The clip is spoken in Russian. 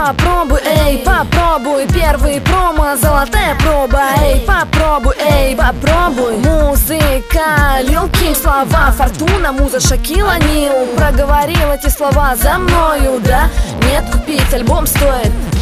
попробуй, эй, попробуй. Первый промо, золотая проба, эй, попробуй, эй, попробуй. Музыка, Lil Kim, слова Фортуна, муза Шакила Нил. Проговорил эти слова за мною, да? Нет, купить альбом стоит